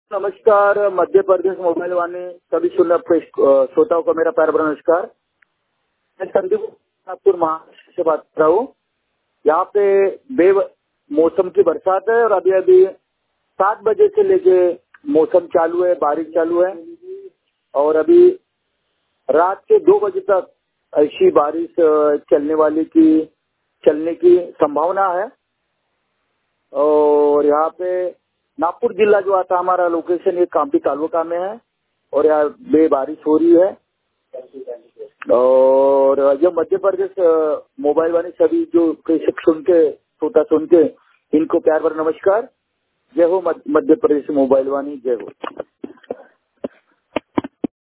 नमस्कार। मध्य प्रदेश मोबाइल वाणी सभी श्रोताओं को मेरा प्यार भरा नमस्कार। मैं संदीप नागपुर महाराष्ट्र से बात कर रहा हूँ। यहाँ पे मौसम की बरसात है और अभी अभी 7 बजे से लेके मौसम चालू है, बारिश चालू है और अभी रात के 2 बजे तक ऐसी बारिश चलने की संभावना है। और यहाँ पे नागपुर जिला जो आता हमारा लोकेशन ये कामठी तालुका में है और यहाँ बारिश हो रही है। और जो मध्य प्रदेश मोबाइल वाले सभी जो प्रेक्षक सुन के इनको प्यार भरा नमस्कार। जय हो मध्य प्रदेश मोबाइल वाणी, जय हो।